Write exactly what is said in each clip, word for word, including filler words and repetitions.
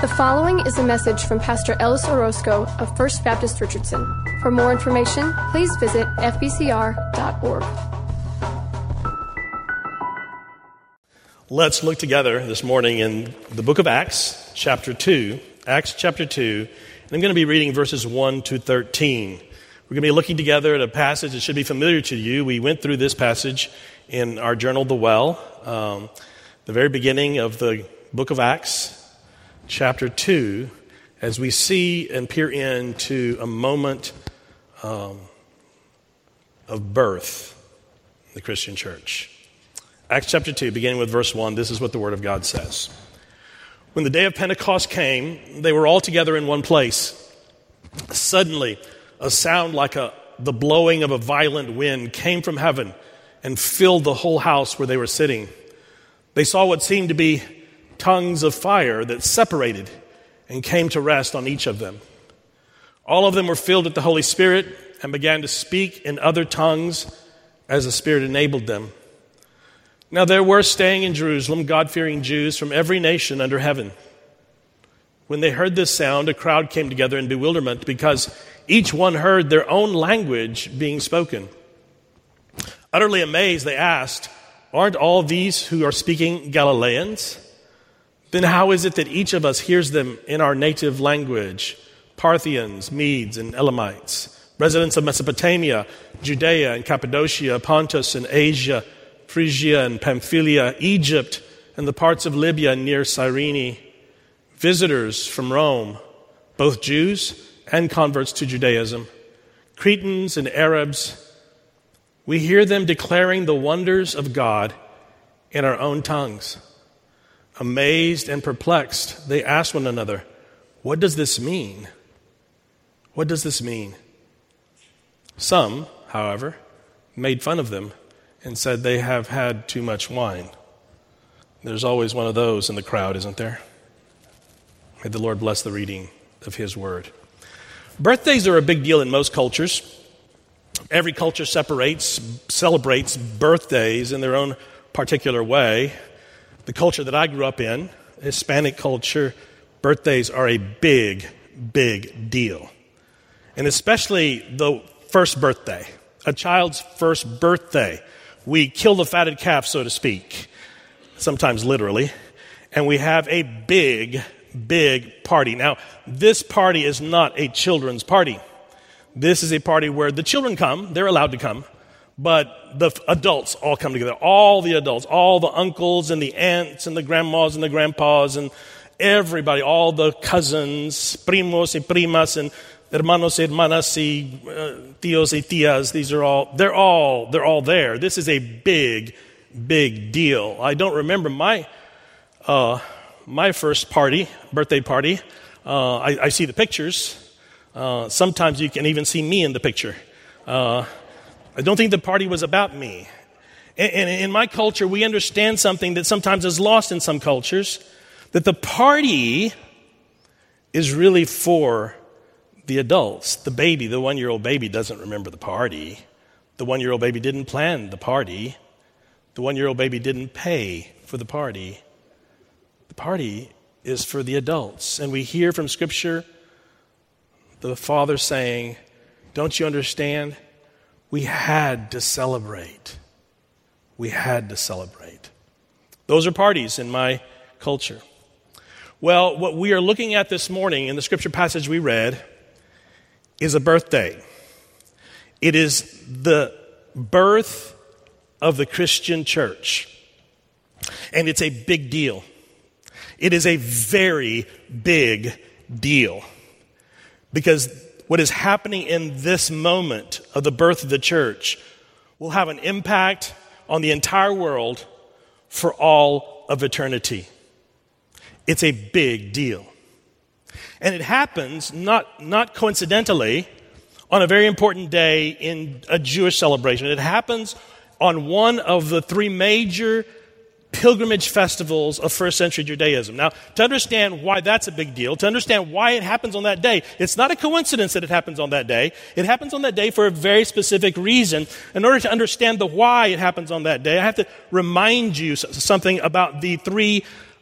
The following is a message from Pastor Ellis Orozco of First Baptist Richardson. For more information, please visit f b c r dot org. Let's look together this morning in the book of Acts, chapter two. Acts chapter two. And I'm going to be reading verses one to thirteen. We're going to be looking together at a passage that should be familiar to you. We went through this passage in our journal, The Well, um, the very beginning of the book of Acts, chapter two, as we see and peer into a moment um, of birth in the Christian church. Acts chapter two, beginning with verse one, this is what the Word of God says. When the day of Pentecost came, they were all together in one place. Suddenly, a sound like a, the blowing of a violent wind came from heaven and filled the whole house where they were sitting. They saw what seemed to be tongues of fire that separated and came to rest on each of them. All of them were filled with the Holy Spirit and began to speak in other tongues as the Spirit enabled them. Now there were staying in Jerusalem God-fearing Jews from every nation under heaven. When they heard this sound, a crowd came together in bewilderment because each one heard their own language being spoken. Utterly amazed, they asked, "Aren't all these who are speaking Galileans? Then how is it that each of us hears them in our native language? Parthians, Medes, and Elamites, residents of Mesopotamia, Judea and Cappadocia, Pontus and Asia, Phrygia and Pamphylia, Egypt, and the parts of Libya near Cyrene, visitors from Rome, both Jews and converts to Judaism, Cretans and Arabs. We hear them declaring the wonders of God in our own tongues." Amazed and perplexed, they asked one another, "What does this mean? What does this mean?" Some, however, made fun of them and said they have had too much wine. There's always one of those in the crowd, isn't there? May the Lord bless the reading of His Word. Birthdays are a big deal in most cultures. Every culture separates, celebrates birthdays in their own particular way. The culture that I grew up in, Hispanic culture, birthdays are a big, big deal. And especially the first birthday, a child's first birthday. We kill the fatted calf, so to speak, sometimes literally, and we have a big, big party. Now, this party is not a children's party. This is a party where the children come, they're allowed to come, but the adults all come together. All the adults, all the uncles and the aunts and the grandmas and the grandpas and everybody, all the cousins, primos y primas and hermanos y hermanas y uh, tíos y tías. These are all, they're all, they're all there. This is a big, big deal. I don't remember my, uh, my first party, birthday party. Uh, I, I see the pictures. Uh, sometimes you can even see me in the picture. Uh, I don't think the party was about me. And, and in my culture, we understand something that sometimes is lost in some cultures, that the party is really for the adults. The baby, the one-year-old baby doesn't remember the party. The one-year-old baby didn't plan the party. The one-year-old baby didn't pay for the party. The party is for the adults. And we hear from Scripture the Father saying, "Don't you understand? We had to celebrate. We had to celebrate." Those are parties in my culture. Well, what we are looking at this morning in the Scripture passage we read is a birthday. It is the birth of the Christian church. And it's a big deal. It is a very big deal. Because what is happening in this moment of the birth of the church will have an impact on the entire world for all of eternity. It's a big deal. And it happens not, not coincidentally on a very important day in a Jewish celebration. It happens on one of the three major pilgrimage festivals of first century Judaism. Now, to understand why that's a big deal, to understand why it happens on that day, it's not a coincidence that it happens on that day. It happens on that day for a very specific reason. In order to understand the why it happens on that day, I have to remind you something about the three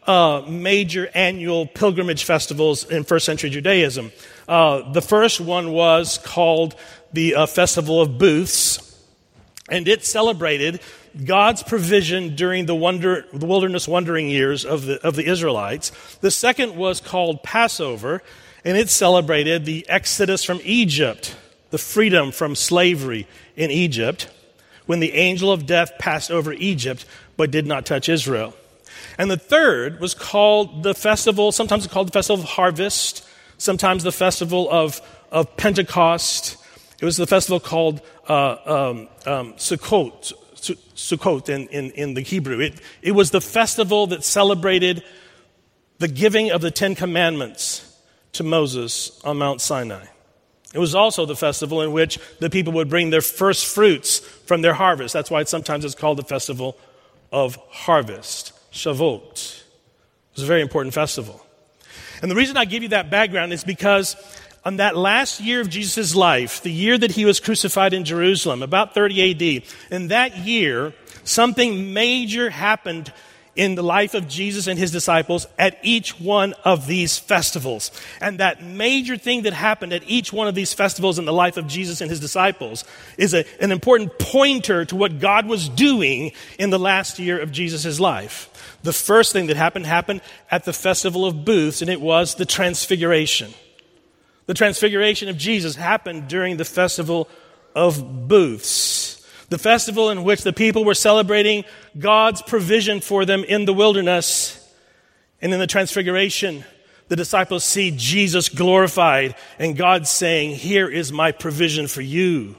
uh, major annual pilgrimage festivals in first century Judaism. Uh, the first one was called the uh, Festival of Booths, and it celebrated God's provision during the wonder, the wilderness wandering years of the of the Israelites. The second was called Passover, and it celebrated the exodus from Egypt, the freedom from slavery in Egypt, when the angel of death passed over Egypt but did not touch Israel. And the third was called the festival, sometimes it's called the Festival of Harvest, sometimes the Festival of, of Pentecost. It was the festival called uh, um, um, Sukkot, Sukkot in, in, in the Hebrew. It, it was the festival that celebrated the giving of the Ten Commandments to Moses on Mount Sinai. It was also the festival in which the people would bring their first fruits from their harvest. That's why sometimes it's called the Festival of Harvest, Shavuot. It was a very important festival. And the reason I give you that background is because on that last year of Jesus' life, the year that he was crucified in Jerusalem, about thirty A D, in that year, something major happened in the life of Jesus and his disciples at each one of these festivals. And that major thing that happened at each one of these festivals in the life of Jesus and his disciples is a, an important pointer to what God was doing in the last year of Jesus' life. The first thing that happened happened at the Festival of Booths, and it was the Transfiguration. The Transfiguration of Jesus happened during the Festival of Booths, the festival in which the people were celebrating God's provision for them in the wilderness. And in the Transfiguration, the disciples see Jesus glorified and God saying, "Here is my provision for you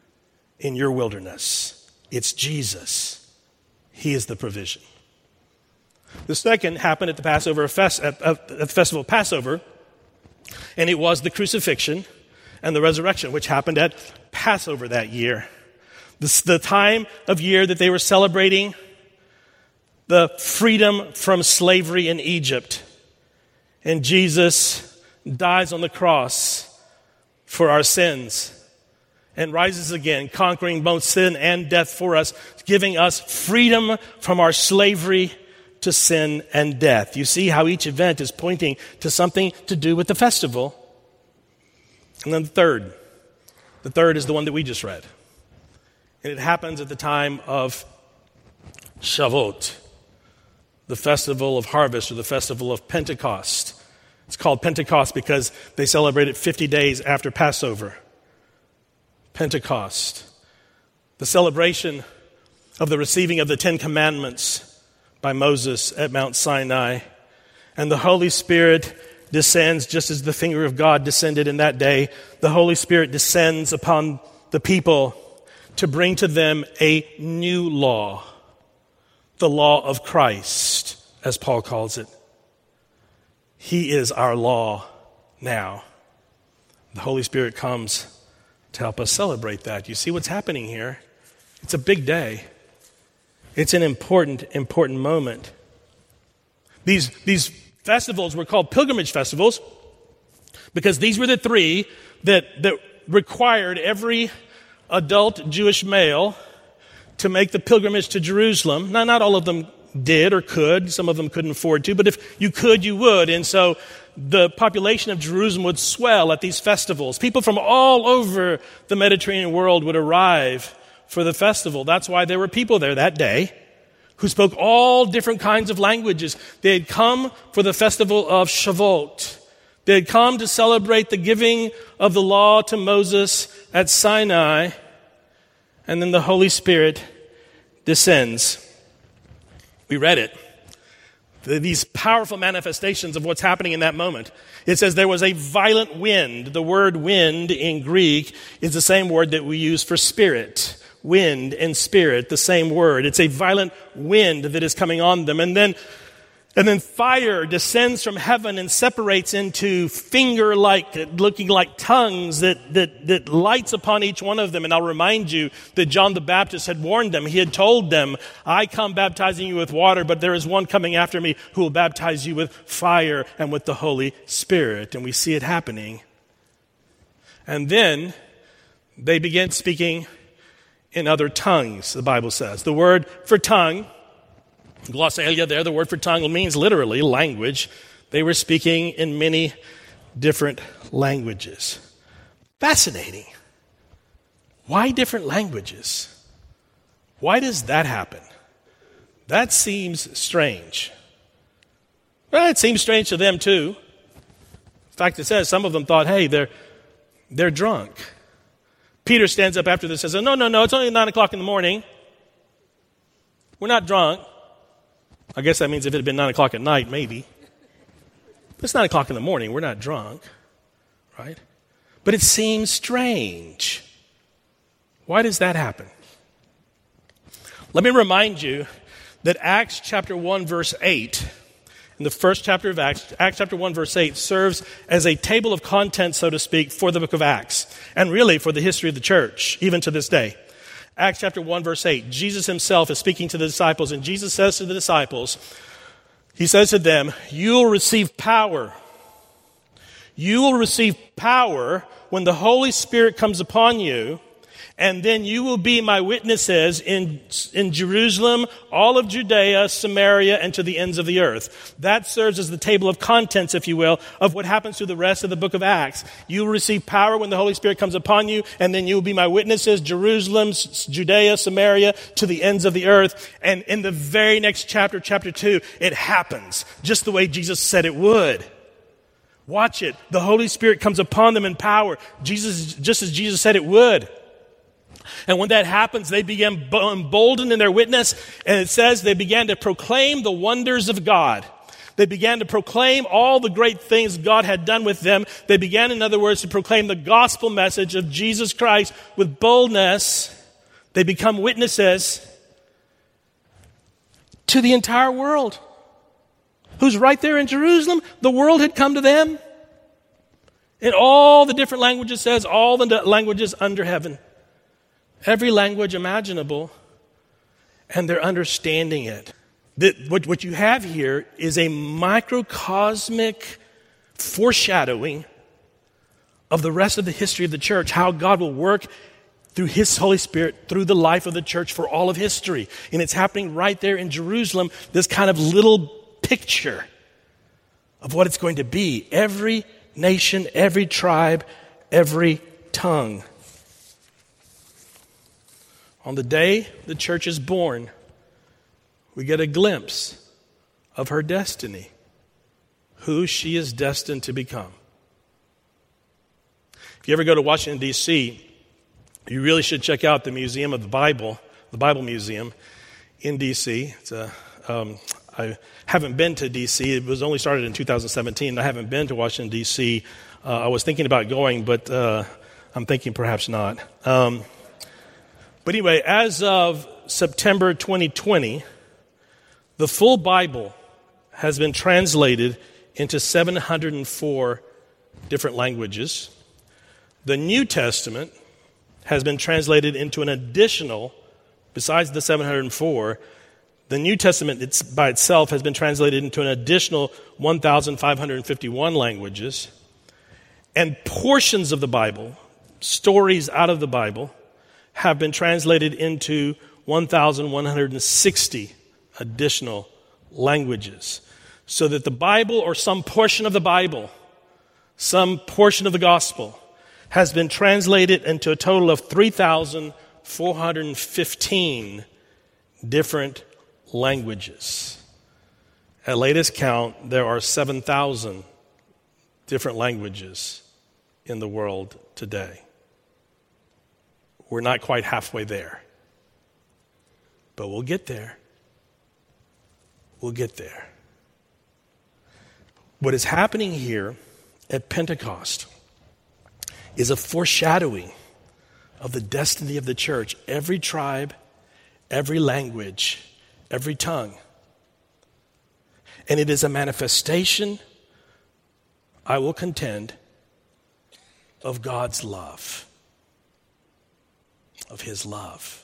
in your wilderness." It's Jesus. He is the provision. The second happened at the Passover fest, at, at the Festival of Passover, and it was the crucifixion and the resurrection, which happened at Passover that year. This is the time of year that they were celebrating the freedom from slavery in Egypt. And Jesus dies on the cross for our sins and rises again, conquering both sin and death for us, giving us freedom from our slavery to sin and death. You see how each event is pointing to something to do with the festival. And then the third. The third is the one that we just read. And it happens at the time of Shavuot, the festival of harvest or the festival of Pentecost. It's called Pentecost because they celebrate it fifty days after Passover. Pentecost, the celebration of the receiving of the Ten Commandments by Moses at Mount Sinai. And the Holy Spirit descends just as the finger of God descended in that day. The Holy Spirit descends upon the people to bring to them a new law, the law of Christ, as Paul calls it. He is our law now. The Holy Spirit comes to help us celebrate that. You see what's happening here? It's a big day. It's an important, important moment. These, these festivals were called pilgrimage festivals because these were the three that, that required every adult Jewish male to make the pilgrimage to Jerusalem. Now, not all of them did or could. Some of them couldn't afford to, but if you could, you would. And so the population of Jerusalem would swell at these festivals. People from all over the Mediterranean world would arrive for the festival. That's why there were people there that day who spoke all different kinds of languages. They had come for the festival of Shavuot. They had come to celebrate the giving of the law to Moses at Sinai. And then the Holy Spirit descends. We read it. These powerful manifestations of what's happening in that moment. It says there was a violent wind. The word wind in Greek is the same word that we use for spirit. Wind and spirit, the same word. It's a violent wind that is coming on them. And then, and then fire descends from heaven and separates into finger-like, looking like tongues that, that, that lights upon each one of them. And I'll remind you that John the Baptist had warned them. He had told them, "I come baptizing you with water, but there is one coming after me who will baptize you with fire and with the Holy Spirit." And we see it happening. And then they begin speaking in other tongues, the Bible says. The word for tongue Glossalia there, the word for tongue, means literally language. They were speaking in many different languages. Fascinating. Why different languages? Why does that happen? That seems strange. Well, it seems strange to them too. In fact, it says some of them thought, hey, they're, they're drunk. Peter stands up after this and says, no, no, no, it's only nine o'clock in the morning. We're not drunk. I guess that means if it had been nine o'clock at night, maybe. But it's nine o'clock in the morning. We're not drunk, right? But it seems strange. Why does that happen? Let me remind you that Acts chapter one, verse eight, in the first chapter of Acts, Acts chapter one, verse eight, serves as a table of contents, so to speak, for the book of Acts, and really for the history of the church, even to this day. Acts chapter one, verse eight, Jesus himself is speaking to the disciples, and Jesus says to the disciples, he says to them, you will receive power. You will receive power when the Holy Spirit comes upon you, and then you will be my witnesses in, in Jerusalem, all of Judea, Samaria, and to the ends of the earth. That serves as the table of contents, if you will, of what happens through the rest of the book of Acts. You will receive power when the Holy Spirit comes upon you, and then you will be my witnesses, Jerusalem, Judea, Samaria, to the ends of the earth. And in the very next chapter, chapter two, it happens just the way Jesus said it would. Watch it. The Holy Spirit comes upon them in power, Jesus, just as Jesus said it would. And when that happens, they began emboldened in their witness, and it says they began to proclaim the wonders of God. They began to proclaim all the great things God had done with them. They began, in other words, to proclaim the gospel message of Jesus Christ with boldness. They become witnesses to the entire world. Who's right there in Jerusalem? The world had come to them. In all the different languages, says all the languages under heaven. Every language imaginable, and they're understanding it. The, what, what you have here is a microcosmic foreshadowing of the rest of the history of the church, how God will work through His Holy Spirit, through the life of the church for all of history. And it's happening right there in Jerusalem, this kind of little picture of what it's going to be. Every nation, every tribe, every tongue. On the day the church is born, we get a glimpse of her destiny, who she is destined to become. If you ever go to Washington, D C, you really should check out the Museum of the Bible, the Bible Museum in D C. It's a, um, I haven't been to D C. It was only started in two thousand seventeen. I haven't been to Washington, D C. Uh, I was thinking about going, but uh, I'm thinking perhaps not. Um, But anyway, as of September twenty twenty, the full Bible has been translated into seven hundred four different languages. The New Testament has been translated into an additional, besides the seven hundred four, the New Testament it's, by itself has been translated into an additional one thousand five hundred fifty-one languages. And portions of the Bible, stories out of the Bible, have been translated into one thousand one hundred sixty additional languages. So that the Bible, or some portion of the Bible, some portion of the gospel, has been translated into a total of three thousand four hundred fifteen different languages. At latest count, there are seven thousand different languages in the world today. We're not quite halfway there. But we'll get there. We'll get there. What is happening here at Pentecost is a foreshadowing of the destiny of the church. Every tribe, every language, every tongue. And it is a manifestation, I will contend, of God's love. Of His love.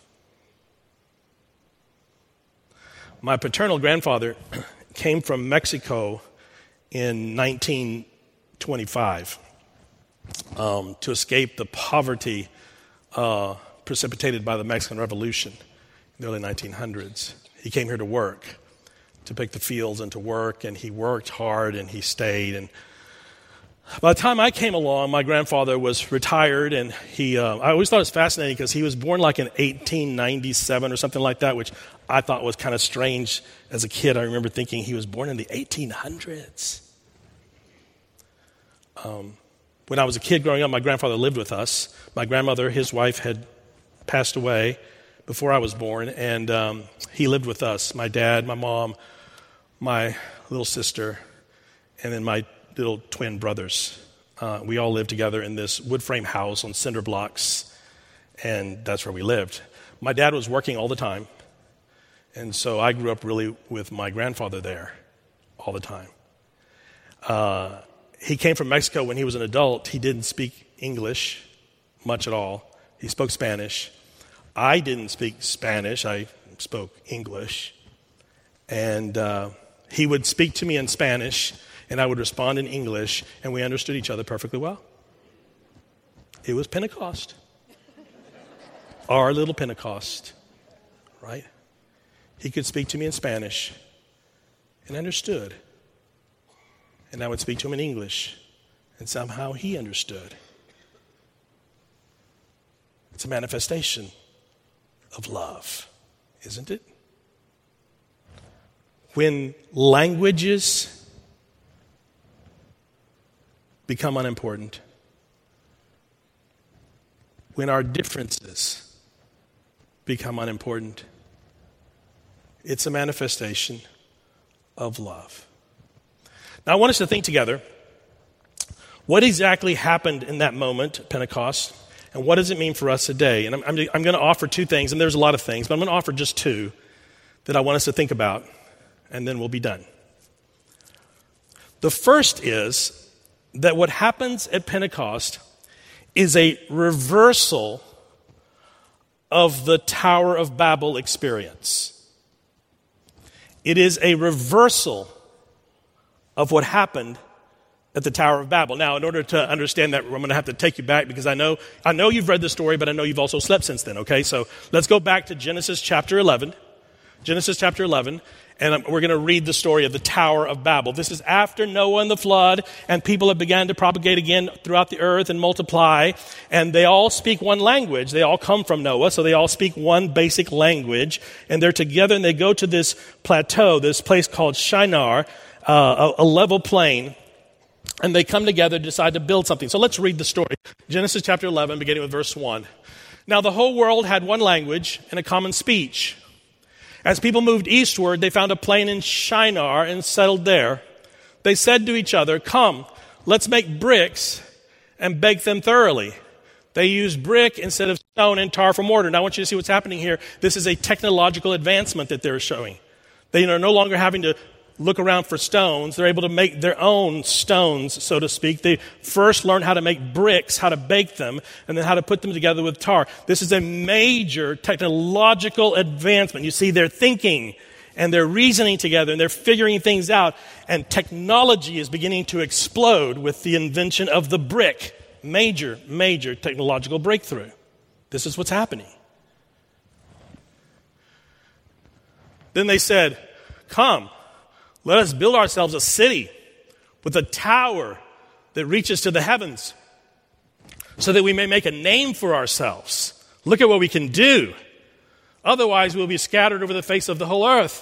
My paternal grandfather came from Mexico in nineteen twenty-five um, to escape the poverty uh, precipitated by the Mexican Revolution in the early nineteen hundreds. He came here to work. to pick the fields and to work, and he worked hard and he stayed. And by the time I came along, my grandfather was retired, and he, uh, I always thought it was fascinating because he was born like in eighteen ninety-seven or something like that, which I thought was kind of strange as a kid. I remember thinking he was born in the eighteen hundreds. Um, when I was a kid growing up, my grandfather lived with us. My grandmother, his wife, had passed away before I was born, and um, he lived with us. My dad, my mom, my little sister, and then my little twin brothers. Uh, we all lived together in this wood frame house on cinder blocks, and that's where we lived. My dad was working all the time, and so I grew up really with my grandfather there all the time. Uh, he came from Mexico when he was an adult. He didn't speak English much at all. He spoke Spanish. I didn't speak Spanish. I spoke English. And uh, he would speak to me in Spanish, and I would respond in English, and we understood each other perfectly well. It was Pentecost. Our little Pentecost, right? He could speak to me in Spanish, and understood. And I would speak to him in English, and somehow he understood. It's a manifestation of love, isn't it? When languages become unimportant, when our differences become unimportant, it's a manifestation of love. Now, I want us to think together, what exactly happened in that moment at Pentecost, and what does it mean for us today? And I'm, I'm, I'm going to offer two things, and there's a lot of things, but I'm going to offer just two that I want us to think about, and then we'll be done. The first is that what happens at Pentecost is a reversal of the Tower of Babel experience. It is a reversal of what happened at the Tower of Babel. Now, in order to understand that, I'm going to have to take you back because I know I know you've read the story, but I know you've also slept since then, okay? So let's go back to Genesis chapter eleven. Genesis chapter eleven, and we're going to read the story of the Tower of Babel. This is after Noah and the flood, and people have begun to propagate again throughout the earth and multiply, and they all speak one language. They all come from Noah, so they all speak one basic language, and they're together, and they go to this plateau, this place called Shinar, uh, a, a level plain, and they come together to decide to build something. So let's read the story. Genesis chapter eleven, beginning with verse one. Now the whole world had one language and a common speech. As people moved eastward, they found a plain in Shinar and settled there. They said to each other, "Come, let's make bricks and bake them thoroughly." They used brick instead of stone and tar for mortar. Now I want you to see what's happening here. This is a technological advancement that they're showing. They are no longer having to look around for stones. They're able to make their own stones, so to speak. They first learn how to make bricks, how to bake them, and then how to put them together with tar. This is a major technological advancement. You see, they're thinking and they're reasoning together and they're figuring things out. And technology is beginning to explode with the invention of the brick. Major, major technological breakthrough. This is what's happening. Then they said, "Come, let us build ourselves a city with a tower that reaches to the heavens so that we may make a name for ourselves. Look at what we can do. Otherwise, we'll be scattered over the face of the whole earth."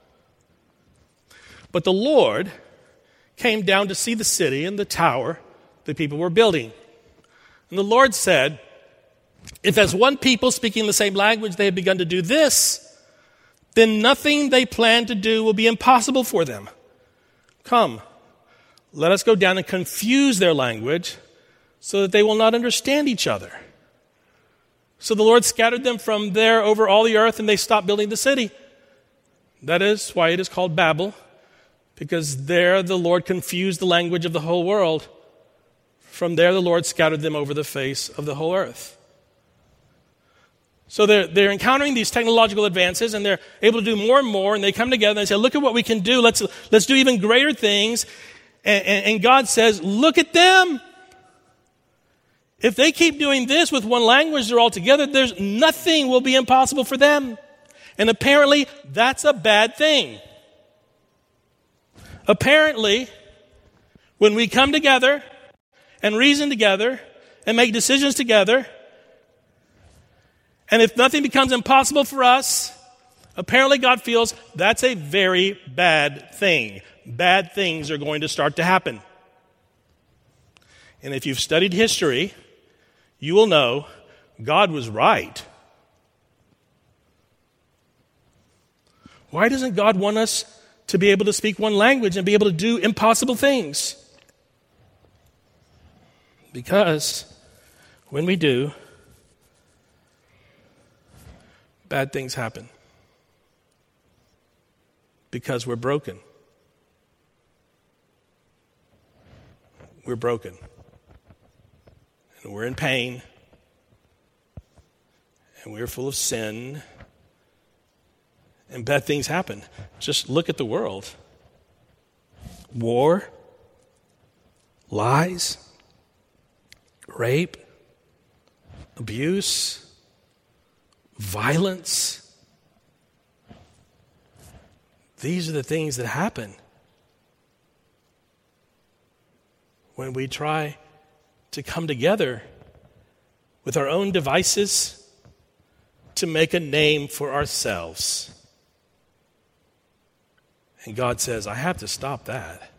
But the Lord came down to see the city and the tower the people were building. And the Lord said, "If as one people speaking the same language they have begun to do this, then nothing they plan to do will be impossible for them. Come, let us go down and confuse their language so that they will not understand each other." So the Lord scattered them from there over all the earth, and they stopped building the city. That is why it is called Babel, because there the Lord confused the language of the whole world. From there the Lord scattered them over the face of the whole earth. So they're, they're encountering these technological advances, and they're able to do more and more, and they come together and they say, "Look at what we can do. Let's, let's do even greater things." And, and, and God says, "Look at them. If they keep doing this with one language, they're all together, there's nothing will be impossible for them." And apparently, that's a bad thing. Apparently, when we come together and reason together and make decisions together, and if nothing becomes impossible for us, apparently God feels that's a very bad thing. Bad things are going to start to happen. And if you've studied history, you will know God was right. Why doesn't God want us to be able to speak one language and be able to do impossible things? Because when we do, bad things happen. Because we're broken. We're broken. And we're in pain. And we're full of sin. And bad things happen. Just look at the world. War, lies, rape, abuse, violence. These are the things that happen when we try to come together with our own devices to make a name for ourselves. And God says, I have to stop that.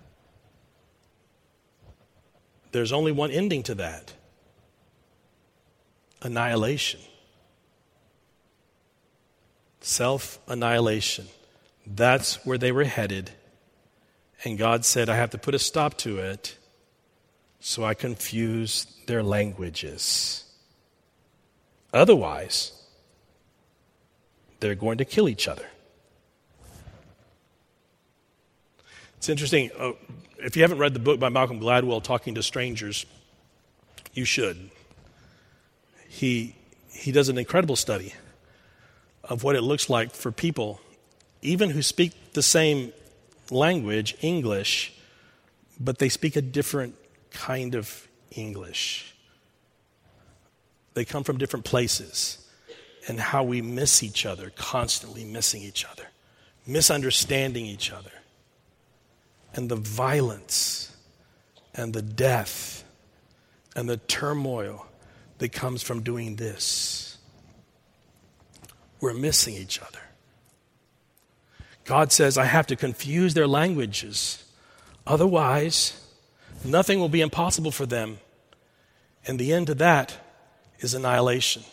There's only one ending to that. Annihilation. Self-annihilation. That's where they were headed. And God said, I have to put a stop to it, so I confuse their languages. Otherwise, they're going to kill each other. It's interesting. Uh, if you haven't read the book by Malcolm Gladwell, Talking to Strangers, you should. He he does an incredible study of what it looks like for people, even who speak the same language, English, but they speak a different kind of English. They come from different places, and how we miss each other, constantly missing each other, misunderstanding each other. And the violence and the death and the turmoil that comes from doing this. We're missing each other. God says, I have to confuse their languages. Otherwise, nothing will be impossible for them. And the end to that is annihilation.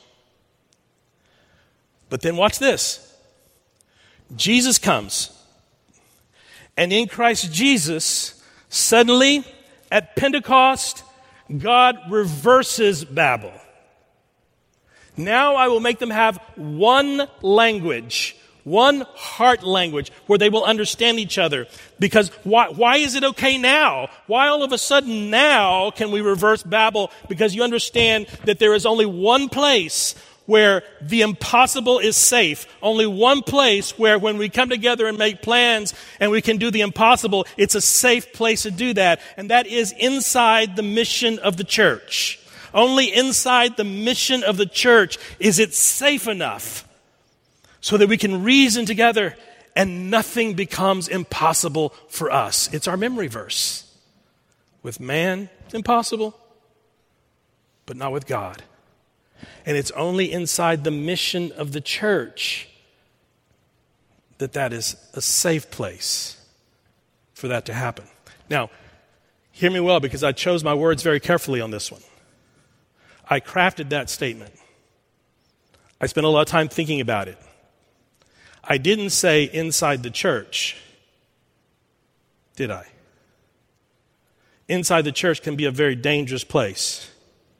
But then watch this. Jesus comes. And in Christ Jesus, suddenly at Pentecost, God reverses Babel. Now I will make them have one language, one heart language, where they will understand each other. Because why, why is it okay now? Why all of a sudden now can we reverse Babel? Because you understand that there is only one place where the impossible is safe. Only one place where when we come together and make plans and we can do the impossible, it's a safe place to do that. And that is inside the mission of the church. Only inside the mission of the church is it safe enough so that we can reason together and nothing becomes impossible for us. It's our memory verse. With man, it's impossible, but not with God. And it's only inside the mission of the church that that is a safe place for that to happen. Now, hear me well, because I chose my words very carefully on this one. I crafted that statement. I spent a lot of time thinking about it. I didn't say inside the church, did I? Inside the church can be a very dangerous place.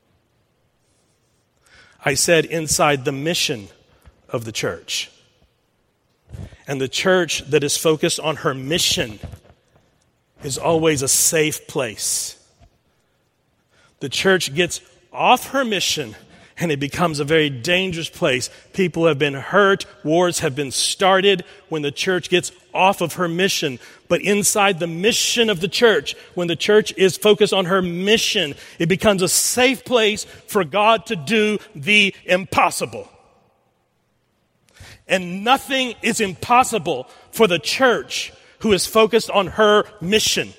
I said inside the mission of the church. And the church that is focused on her mission is always a safe place. The church gets off her mission and it becomes a very dangerous place. People have been hurt. Wars have been started when the church gets off of her mission. But inside the mission of the church, when the church is focused on her mission, it becomes a safe place for God to do the impossible. And nothing is impossible for the church who is focused on her mission.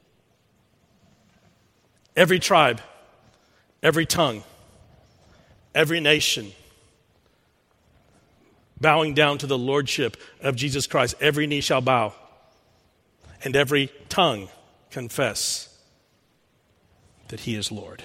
Every tribe, every tongue, every nation, bowing down to the lordship of Jesus Christ. Every knee shall bow, and every tongue confess that he is Lord.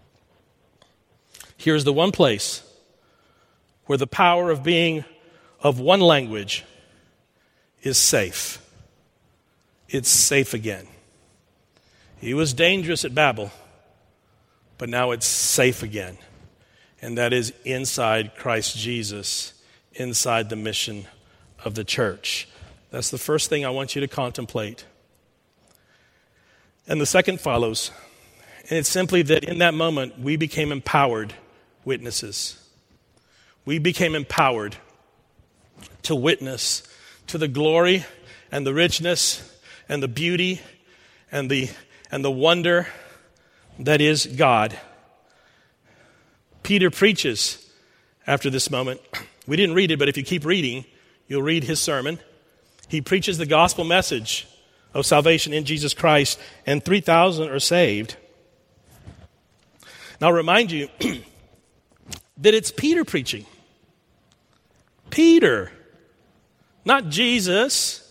Here's the one place where the power of being of one language is safe. It's safe again. It was dangerous at Babel, but now it's safe again. And that is inside Christ Jesus, inside the mission of the church. That's the first thing I want you to contemplate. And the second follows. And it's simply that in that moment, we became empowered witnesses. We became empowered to witness to the glory and the richness and the beauty and the and the wonder that is God. Peter preaches after this moment. We didn't read it, but if you keep reading, you'll read his sermon. He preaches the gospel message of salvation in Jesus Christ, and three thousand are saved. Now, I'll remind you that it's Peter preaching. Peter, not Jesus,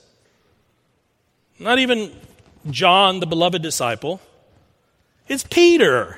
not even John, the beloved disciple. It's Peter,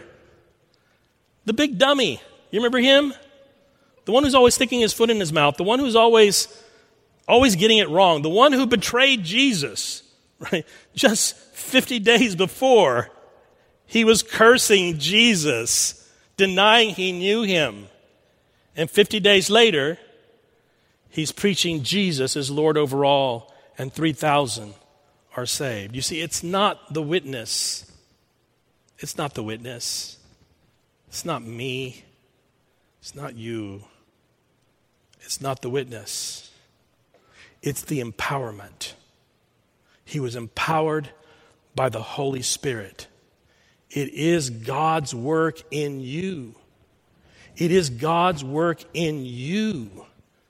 the big dummy. You remember him? The one who's always sticking his foot in his mouth, the one who's always, always getting it wrong, the one who betrayed Jesus, right? Just fifty days before, he was cursing Jesus, denying he knew him. And fifty days later, he's preaching Jesus as Lord over all, and three thousand are saved. You see, it's not the witness. It's not the witness. It's not me. It's not you. It's not the witness. It's the empowerment. He was empowered by the Holy Spirit. It is God's work in you. It is God's work in you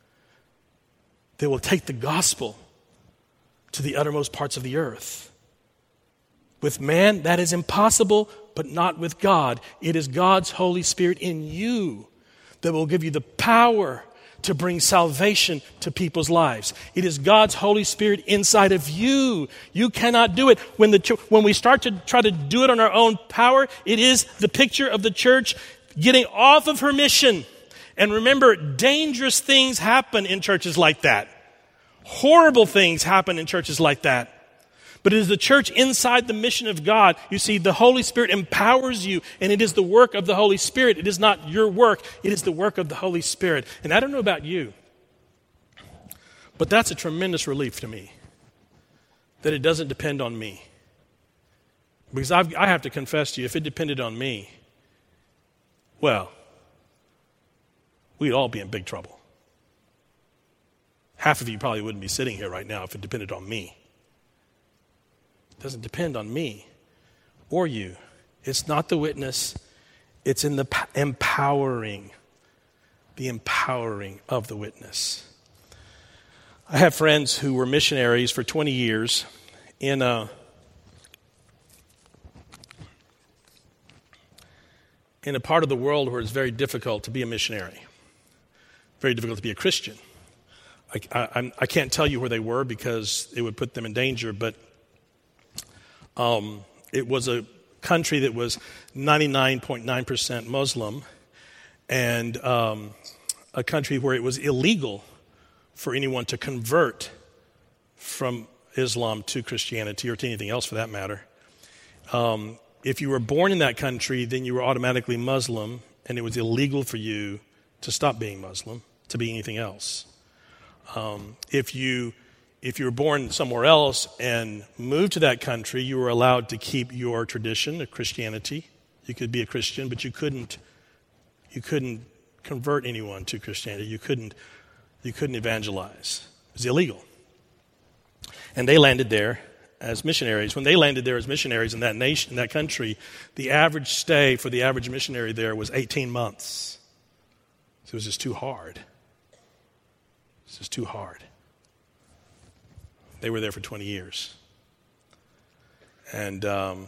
that will take the gospel to the uttermost parts of the earth. With man, that is impossible, but not with God. It is God's Holy Spirit in you that will give you the power to bring salvation to people's lives. It is God's Holy Spirit inside of you. You cannot do it. When the ch- when we start to try to do it on our own power, it is the picture of the church getting off of her mission. And remember, dangerous things happen in churches like that. Horrible things happen in churches like that. But it is the church inside the mission of God. You see, the Holy Spirit empowers you, and it is the work of the Holy Spirit. It is not your work. It is the work of the Holy Spirit. And I don't know about you, but that's a tremendous relief to me, that it doesn't depend on me. Because I've, I have to confess to you, if it depended on me, well, we'd all be in big trouble. Half of you probably wouldn't be sitting here right now if it depended on me. It doesn't depend on me or you. It's not the witness. It's in the empowering, the empowering of the witness. I have friends who were missionaries for twenty years in a, in a part of the world where it's very difficult to be a missionary, very difficult to be a Christian. I, I, I can't tell you where they were because it would put them in danger, but um, it was a country that was ninety-nine point nine percent Muslim, and um, a country where it was illegal for anyone to convert from Islam to Christianity or to anything else for that matter. Um, if you were born in that country, then you were automatically Muslim, and it was illegal for you to stop being Muslim, to be anything else. Um, if you if you were born somewhere else and moved to that country, you were allowed to keep your tradition of Christianity. You could be a Christian, but you couldn't you couldn't convert anyone to Christianity. You couldn't you couldn't evangelize. It was illegal. And they landed there as missionaries. When they landed there as missionaries in that nation, in that country, the average stay for the average missionary there was eighteen months. So it was just too hard. It's just too hard. They were there for twenty years. And um,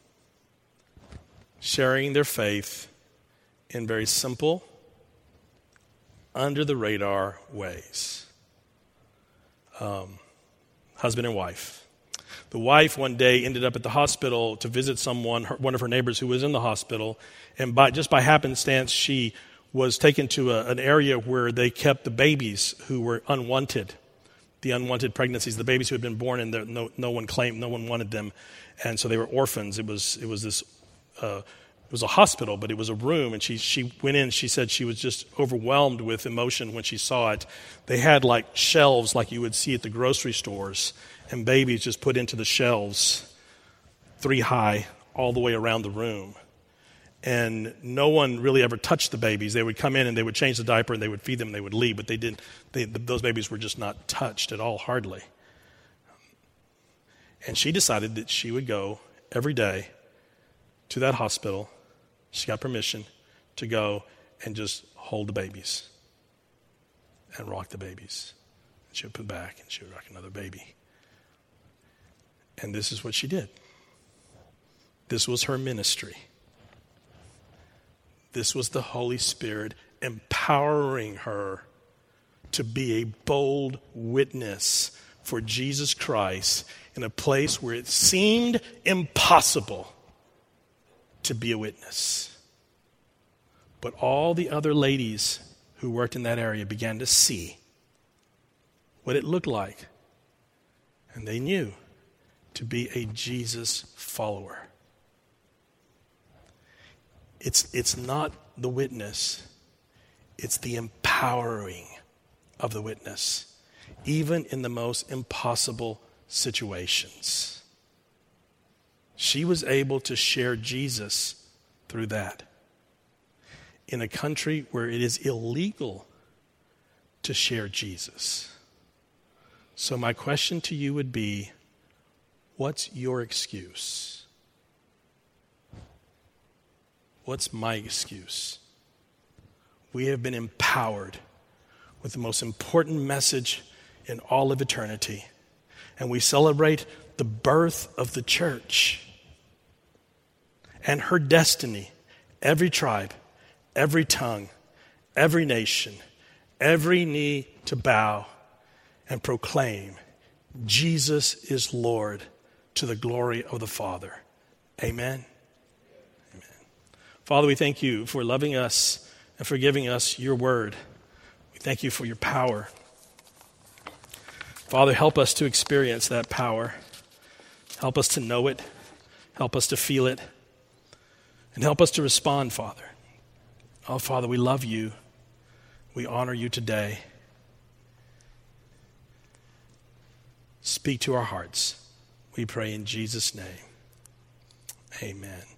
sharing their faith in very simple, under-the-radar ways. Um, husband and wife. The wife one day ended up at the hospital to visit someone, her, one of her neighbors who was in the hospital, and by just by happenstance, she was taken to a, an area where they kept the babies who were unwanted, the unwanted pregnancies, the babies who had been born and no, no one claimed, no one wanted them, and so they were orphans. It was it was this. Uh, It was a hospital, but it was a room, and she she went in. She said she was just overwhelmed with emotion when she saw it. They had like shelves like you would see at the grocery stores, and babies just put into the shelves, three high, all the way around the room. And no one really ever touched the babies. They would come in and they would change the diaper and they would feed them and they would leave, but they didn't. They, those babies were just not touched at all, hardly. And she decided that she would go every day to that hospital. She got permission to go and just hold the babies and rock the babies. She would put back and she would rock another baby. And this is what she did. This was her ministry. This was the Holy Spirit empowering her to be a bold witness for Jesus Christ in a place where it seemed impossible to be a witness. But all the other ladies who worked in that area began to see what it looked like. And they knew to be a Jesus follower. It's, it's not the witness. It's the empowering of the witness, even in the most impossible situations. She was able to share Jesus through that. In a country where it is illegal to share Jesus. So my question to you would be, what's your excuse? What's my excuse? We have been empowered with the most important message in all of eternity. And we celebrate the birth of the church and her destiny. Every tribe, every tongue, every nation, every knee to bow and proclaim Jesus is Lord to the glory of the Father. Amen. Amen. Father, we thank you for loving us and for giving us your word. We thank you for your power. Father, help us to experience that power. Help us to know it. Help us to feel it. And help us to respond, Father. Oh, Father, we love you. We honor you today. Speak to our hearts. We pray in Jesus' name. Amen.